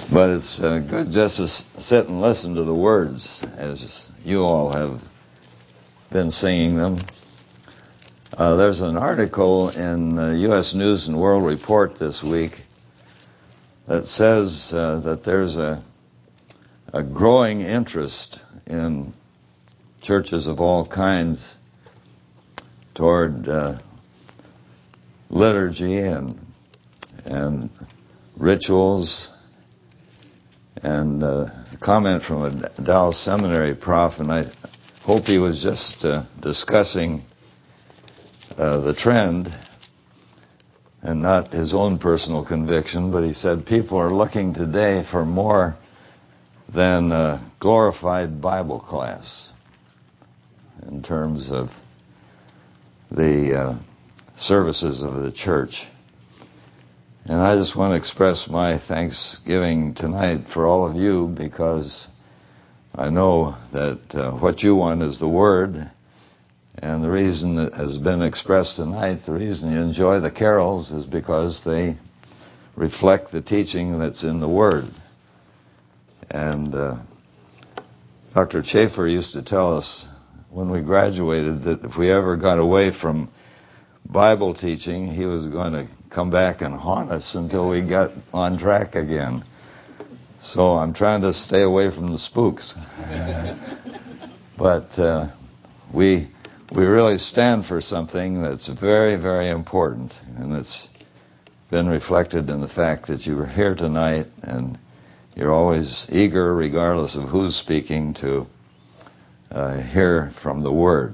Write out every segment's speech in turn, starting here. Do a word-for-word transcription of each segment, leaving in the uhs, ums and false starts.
But it's uh, good just to sit and listen to the words as you all have been singing them. Uh, there's an article in uh, U S News and World Report this week that says uh, that there's a, a growing interest in churches of all kinds toward uh, liturgy and and rituals. And uh, a comment from a Dallas Seminary prof, and I hope he was just uh, discussing uh, the trend and not his own personal conviction, but he said people are looking today for more than a glorified Bible class in terms of the uh, services of the church. And I just want to express my thanksgiving tonight for all of you, because I know that uh, what you want is the Word. And the reason that has been expressed tonight, the reason you enjoy the carols is because they reflect the teaching that's in the Word. And uh, Doctor Chafer used to tell us when we graduated that if we ever got away from Bible teaching, he was going to come back and haunt us until we got on track again. So I'm trying to stay away from the spooks. But uh, we we really stand for something that's very, very important, and it's been reflected in the fact that you were here tonight, and you're always eager, regardless of who's speaking, to uh, hear from the Word.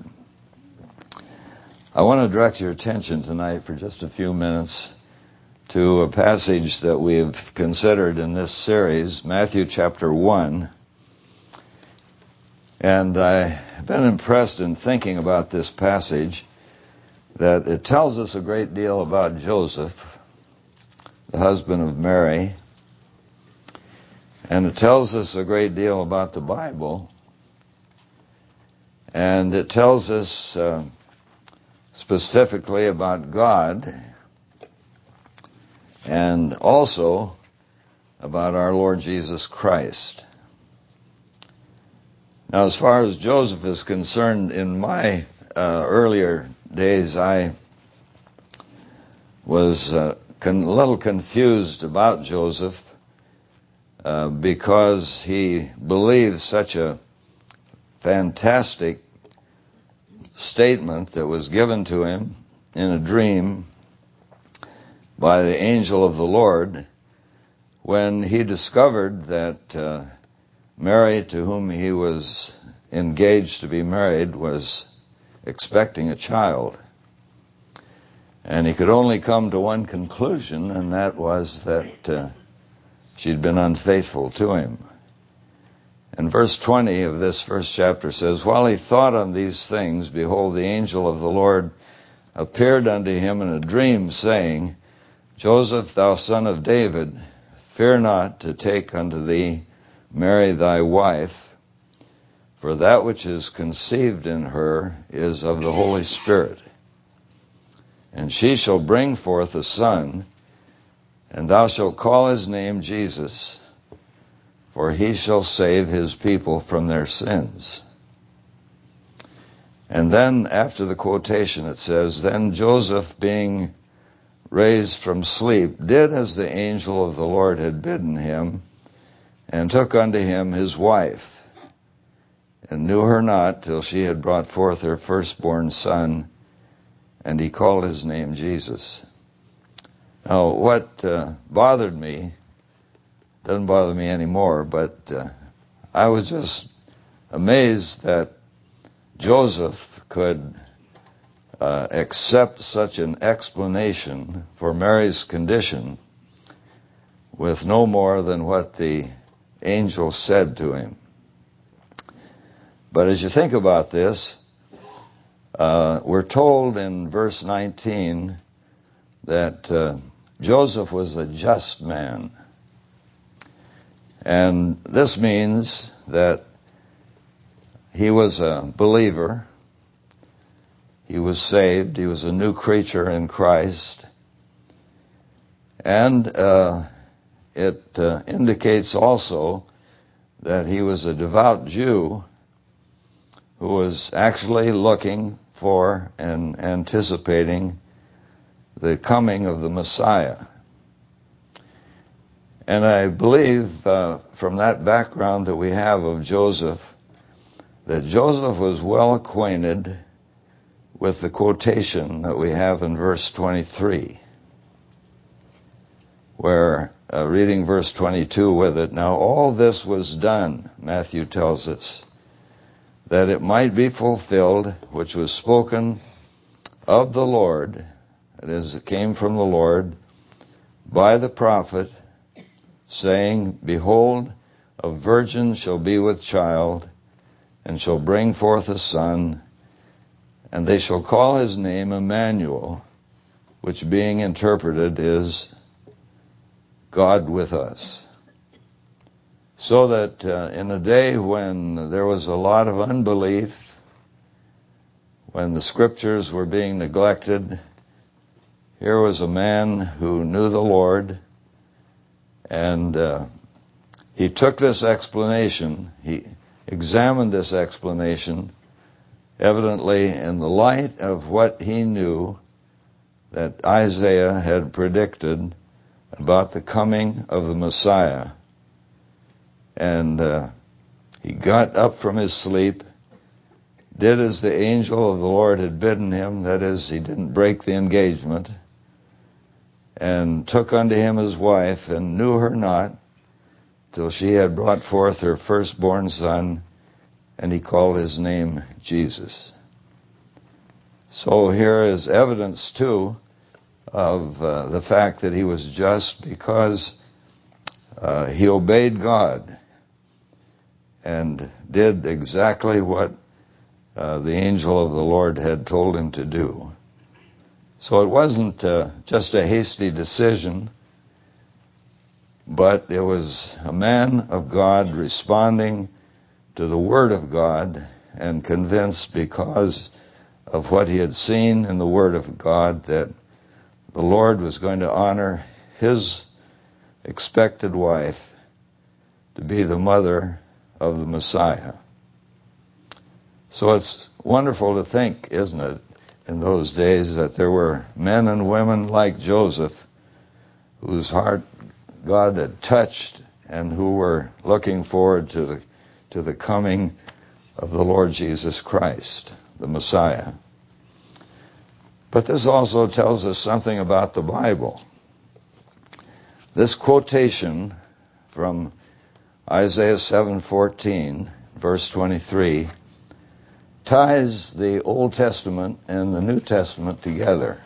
I want to direct your attention tonight for just a few minutes to a passage that we've considered in this series, Matthew chapter one. And I've been impressed in thinking about this passage that it tells us a great deal about Joseph, the husband of Mary, and it tells us a great deal about the Bible, and it tells us uh, specifically about God, and also about our Lord Jesus Christ. Now, as far as Joseph is concerned, in my uh, earlier days, I was uh, con- a little confused about Joseph uh, because he believed such a fantastic statement that was given to him in a dream by the angel of the Lord when he discovered that uh, Mary, to whom he was engaged to be married, was expecting a child. And he could only come to one conclusion, and that was that uh, she'd been unfaithful to him. And verse twenty of this first chapter says, "While he thought on these things, behold, the angel of the Lord appeared unto him in a dream, saying, Joseph, thou son of David, fear not to take unto thee Mary thy wife, for that which is conceived in her is of the Holy Spirit. And she shall bring forth a son, and thou shalt call his name Jesus, for he shall save his people from their sins." And then after the quotation it says, "Then Joseph, being raised from sleep, did as the angel of the Lord had bidden him, and took unto him his wife, and knew her not till she had brought forth her firstborn son, and he called his name Jesus." Now, what uh, bothered me, doesn't bother me anymore, but uh, I was just amazed that Joseph could uh, accept such an explanation for Mary's condition with no more than what the angel said to him. But as you think about this, uh, we're told in verse nineteen that uh, Joseph was a just man. And this means that he was a believer, he was saved, he was a new creature in Christ, and uh, it uh, indicates also that he was a devout Jew who was actually looking for and anticipating the coming of the Messiah. And I believe uh, from that background that we have of Joseph, that Joseph was well acquainted with the quotation that we have in verse twenty-three, where, uh, reading verse twenty-two with it, now all this was done, Matthew tells us, that it might be fulfilled, which was spoken of the Lord, that is, it came from the Lord, by the prophet, saying, behold, a virgin shall be with child, and shall bring forth a son, and they shall call his name Emmanuel, which being interpreted is God with us. So that uh, in a day when there was a lot of unbelief, when the scriptures were being neglected, here was a man who knew the Lord, and uh, he took this explanation, he examined this explanation, evidently in the light of what he knew that Isaiah had predicted about the coming of the Messiah. And uh, he got up from his sleep, did as the angel of the Lord had bidden him, that is, he didn't break the engagement, and took unto him his wife, and knew her not, till she had brought forth her firstborn son, and he called his name Jesus. So here is evidence, too, of uh, the fact that he was just because uh, he obeyed God and did exactly what uh, the angel of the Lord had told him to do. So it wasn't uh, just a hasty decision, but it was a man of God responding to the Word of God and convinced because of what he had seen in the Word of God that the Lord was going to honor his expected wife to be the mother of the Messiah. So it's wonderful to think, isn't it, in those days that there were men and women like Joseph whose heart God had touched and who were looking forward to the, to the coming of the Lord Jesus Christ, the Messiah. But this also tells us something about the Bible. This quotation from Isaiah seven fourteen, verse twenty-three, ties the Old Testament and the New Testament together.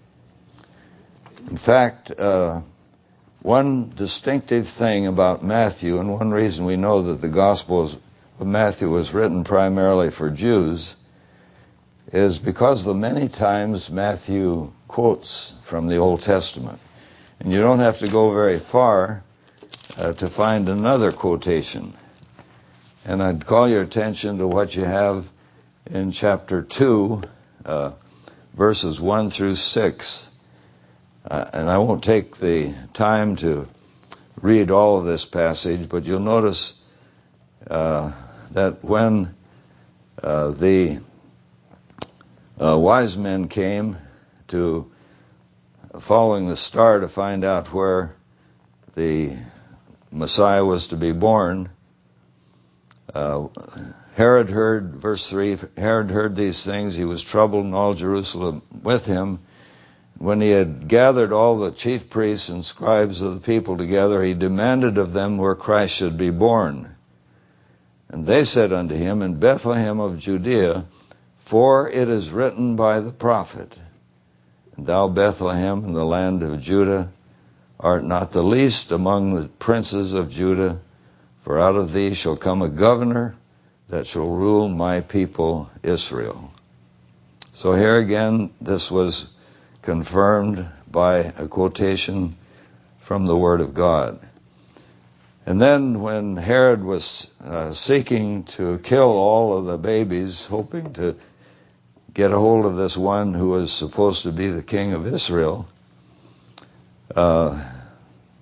In fact, uh, one distinctive thing about Matthew, and one reason we know that the Gospel of Matthew was written primarily for Jews, is because the many times Matthew quotes from the Old Testament. And you don't have to go very far uh, to find another quotation. And I'd call your attention to what you have in chapter two, uh, verses one through six. Uh, and I won't take the time to read all of this passage, but you'll notice uh, that when uh, the uh, wise men came to following the star to find out where the Messiah was to be born, uh, Herod heard, verse three, Herod heard these things. He was troubled, and all Jerusalem with him. When he had gathered all the chief priests and scribes of the people together, he demanded of them where Christ should be born. And they said unto him, in Bethlehem of Judea, for it is written by the prophet, and thou, Bethlehem, in the land of Judah, art not the least among the princes of Judah, for out of thee shall come a governor that shall rule my people Israel. So here again, this was confirmed by a quotation from the Word of God. And then when Herod was uh, seeking to kill all of the babies, hoping to get a hold of this one who was supposed to be the king of Israel, uh,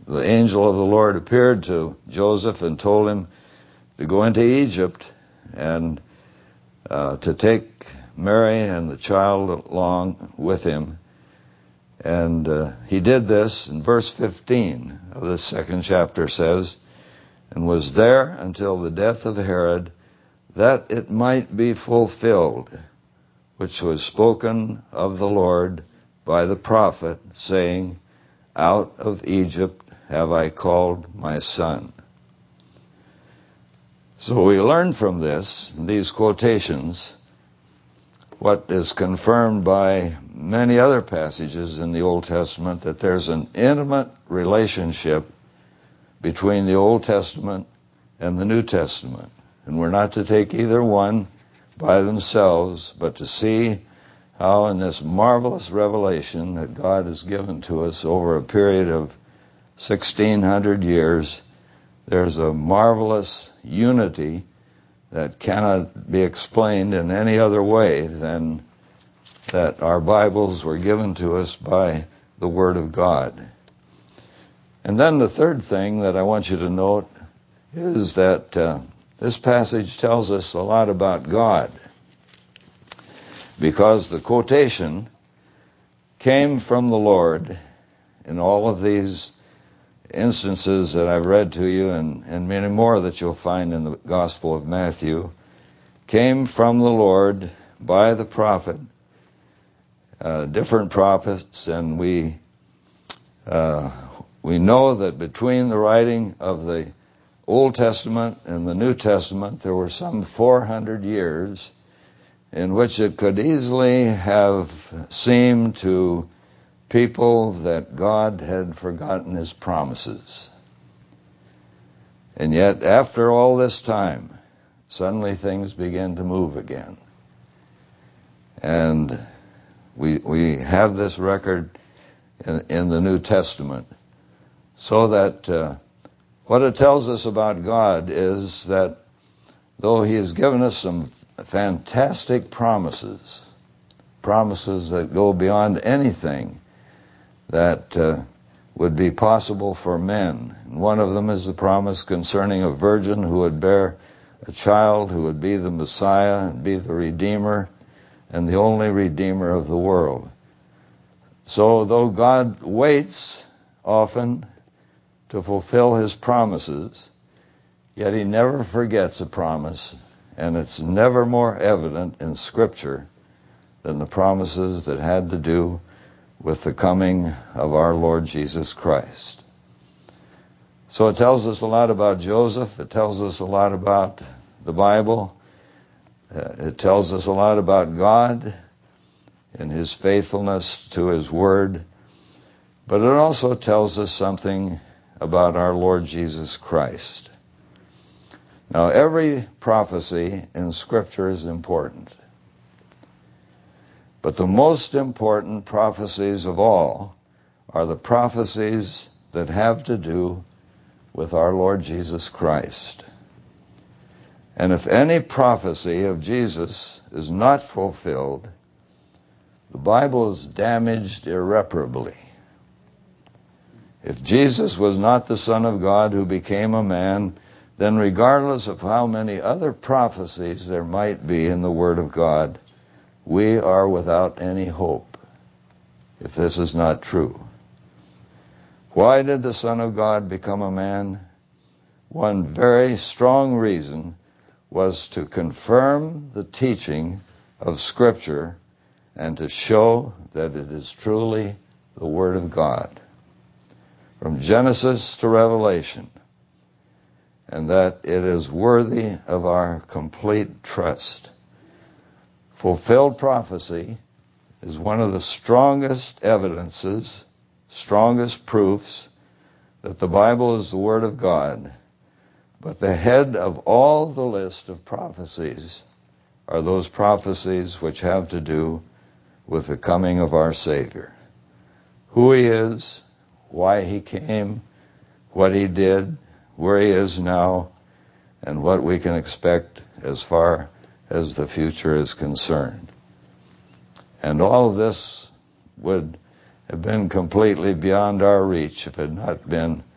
the angel of the Lord appeared to Joseph and told him to go into Egypt and uh, to take Mary and the child along with him. And uh, he did this, and verse fifteen of this second chapter says, and was there until the death of Herod, that it might be fulfilled, which was spoken of the Lord by the prophet, saying, out of Egypt have I called my son. So we learn from this, these quotations, what is confirmed by many other passages in the Old Testament, that there's an intimate relationship between the Old Testament and the New Testament. And we're not to take either one by themselves, but to see how in this marvelous revelation that God has given to us over a period of sixteen hundred years, there's a marvelous unity that cannot be explained in any other way than that our Bibles were given to us by the Word of God. And then the third thing that I want you to note is that uh, this passage tells us a lot about God, because the quotation came from the Lord in all of these instances that I've read to you, and, and many more that you'll find in the Gospel of Matthew, came from the Lord by the prophet, uh, different prophets, and we uh, we know that between the writing of the Old Testament and the New Testament there were some four hundred years in which it could easily have seemed to people that God had forgotten his promises. And yet, after all this time, suddenly things began to move again. And we we have this record in, in the New Testament, so that uh, what it tells us about God is that though he has given us some fantastic promises, promises that go beyond anything that uh, would be possible for men. And one of them is the promise concerning a virgin who would bear a child who would be the Messiah and be the Redeemer and the only Redeemer of the world. So though God waits often to fulfill his promises, yet he never forgets a promise, and it's never more evident in Scripture than the promises that had to do with the coming of our Lord Jesus Christ. So it tells us a lot about Joseph. It tells us a lot about the Bible. Uh, it tells us a lot about God and his faithfulness to his word. But it also tells us something about our Lord Jesus Christ. Now, every prophecy in Scripture is important. But the most important prophecies of all are the prophecies that have to do with our Lord Jesus Christ. And if any prophecy of Jesus is not fulfilled, the Bible is damaged irreparably. If Jesus was not the Son of God who became a man, then regardless of how many other prophecies there might be in the Word of God, we are without any hope if this is not true. Why did the Son of God become a man? One very strong reason was to confirm the teaching of Scripture and to show that it is truly the Word of God, from Genesis to Revelation, and that it is worthy of our complete trust. Fulfilled prophecy is one of the strongest evidences, strongest proofs that the Bible is the Word of God. But the head of all the list of prophecies are those prophecies which have to do with the coming of our Savior. Who he is, why he came, what he did, where he is now, and what we can expect as far as the future is concerned. And all of this would have been completely beyond our reach if it had not been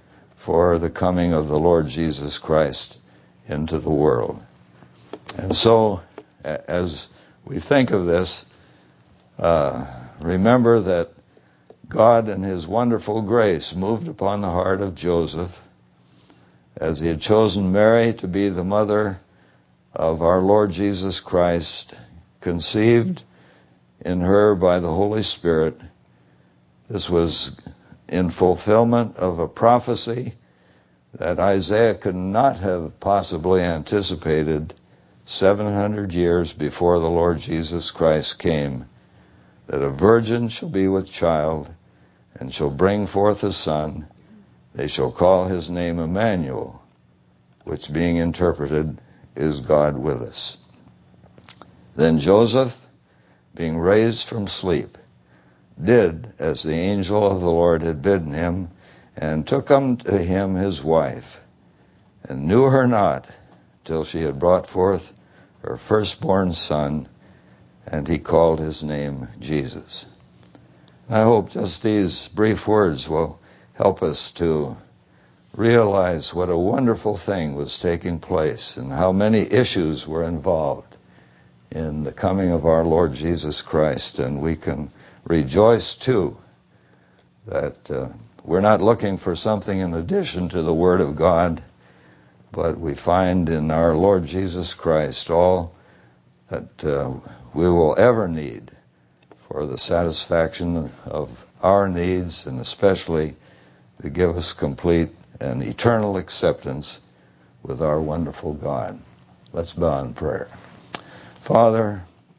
for the coming of the Lord Jesus Christ into the world. And so, as we think of this, uh, remember that God in his wonderful grace moved upon the heart of Joseph as he had chosen Mary to be the mother of our Lord Jesus Christ, conceived in her by the Holy Spirit. This was in fulfillment of a prophecy that Isaiah could not have possibly anticipated seven hundred years before the Lord Jesus Christ came, that a virgin shall be with child and shall bring forth a son. They shall call his name Emmanuel, which being interpreted is God with us. Then Joseph, being raised from sleep, did as the angel of the Lord had bidden him, and took unto him his wife, and knew her not till she had brought forth her firstborn son, and he called his name Jesus. I hope just these brief words will help us to realize what a wonderful thing was taking place and how many issues were involved in the coming of our Lord Jesus Christ. And we can rejoice too that uh, we're not looking for something in addition to the Word of God, but we find in our Lord Jesus Christ all that uh, we will ever need for the satisfaction of our needs, and especially to give us complete and eternal acceptance with our wonderful God. Let's bow in prayer. Father,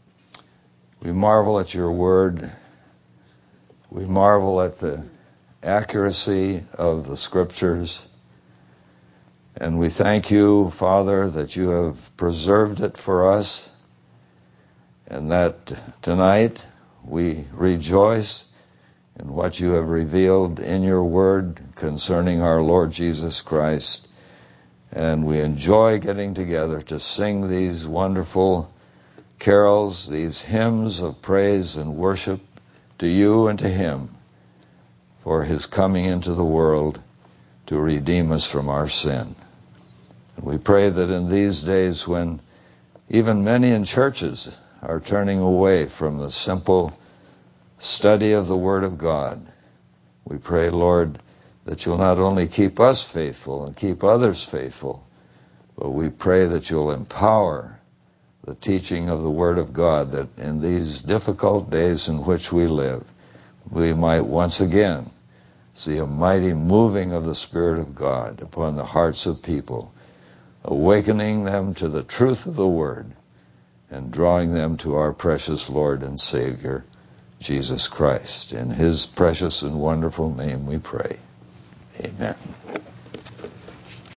we marvel at your word. We marvel at the accuracy of the scriptures. And we thank you, Father, that you have preserved it for us, and that tonight we rejoice in what you have revealed in your word concerning our Lord Jesus Christ. And we enjoy getting together to sing these wonderful carols, these hymns of praise and worship to you and to him for his coming into the world to redeem us from our sin. And we pray that in these days when even many in churches are turning away from the simple study of the Word of God, we pray, Lord, that you'll not only keep us faithful and keep others faithful, but we pray that you'll empower the teaching of the Word of God, that in these difficult days in which we live, we might once again see a mighty moving of the Spirit of God upon the hearts of people, awakening them to the truth of the Word and drawing them to our precious Lord and Savior, Jesus Christ. In his precious and wonderful name we pray. Amen.